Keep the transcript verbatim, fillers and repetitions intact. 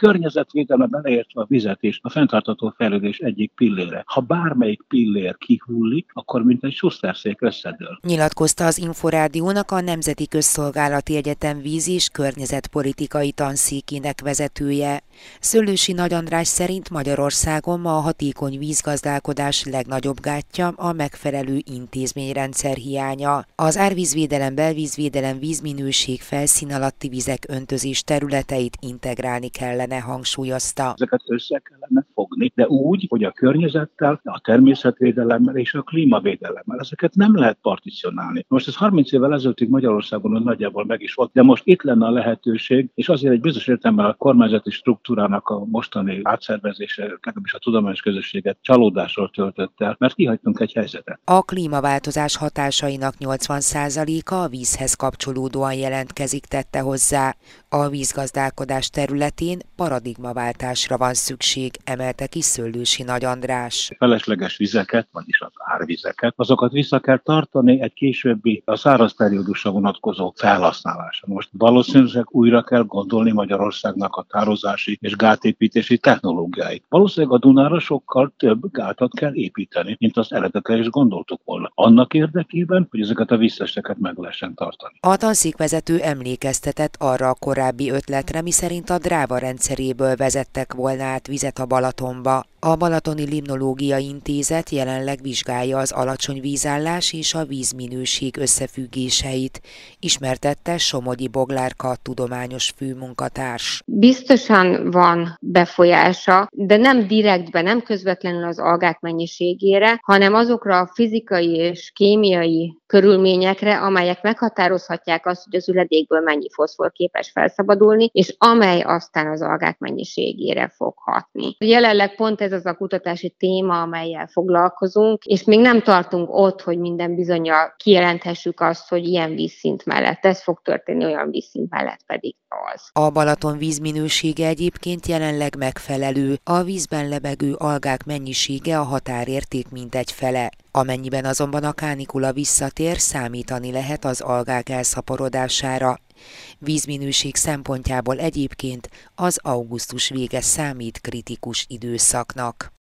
környezetvédelem beleértve a vizet is a fenntartható fejlődés egyik pillére. Ha bármelyik pillér kihullik, akkor mint egy suszterszék összedől. Nyilatkozta az Inforádiónak a Nemzeti Közszolgálati Egyetem víz- és környezetpolitikai tanszékének vezetője. Szőlősi Nagy András szerint Magyarországon ma a hatékony vízgazdálkodás legnagyobb gátja a megfelelő intézményrendszer hiánya. Az árvízvédelem, belvízvédelem, vízminőség, felszín alatti vizek öntözés területeit integrálni kellene, hangsúlyozta. Ezeket össze kellene fogni, de úgy, hogy a környezettel, a természetvédelemmel és a klímavédelemmel ezeket nem lehet particionálni. Most ez harminc évvel ezelőttig Magyarországon nagyjából meg is volt, de most itt lenne a lehetőség, és azért egy bizonyos értelemben a kormányzati struktúrának a mostani átszervezése, legalábbis a tudományos közösséget csalódásról töltött el, mert kihagytunk egy helyzetet. A klímaváltozás hatásainak nyolcvan százaléka a vízhez kapcsolódóan jelentkezik, tette hozzá. A vízgazdálkodás területén paradigmaváltásra van szükség, emelte ki Szőlősi Nagy András. Felesleges vizeket, vagyis az árvizeket, azokat vissza kell tartani egy későbbi a száraz periódusra vonatkozó felhasználásra. Most valószínűleg újra kell gondolni Magyarországnak a tározási és gátépítési technológiáit. Valószínűleg a Dunára sokkal több gátat kell építeni, mint azt eredetileg is gondoltuk volna. Annak érdekében, hogy ezeket a visszeseket meg lehessen tartani. A tanszékvezető emlékeztetett arra a korábbi ötletre, miszerint a Dráva rendszeréből vezettek volna át vizet a Balatonba. A Balatoni Limnológiai Intézet jelenleg vizsgálja az alacsony vízállás és a vízminőség összefüggéseit, ismertette Somogyi Boglárka tudományos főmunkatárs. Biztosan van befolyása, de nem direktben, nem közvetlenül az algák mennyiségére, hanem azokra a fizikai és kémiai körülményekre, amelyek meghatározhatják azt, hogy az üledékből mennyi foszfor képes felszabadulni, és amely aztán az algák mennyiségére fog hatni. Jelenleg pont ez az a kutatási téma, amellyel foglalkozunk, és még nem tartunk ott, hogy minden bizonnyal kijelenthessük azt, hogy ilyen vízszint mellett ez fog történni, olyan vízszint mellett pedig az. A Balaton vízminősége egyébként jelenleg megfelelő, a vízben lebegő algák mennyisége a határérték mintegy fele. Amennyiben azonban a kánikula visszatér, számítani lehet az algák elszaporodására. Vízminőség szempontjából egyébként az augusztus vége számít kritikus időszaknak.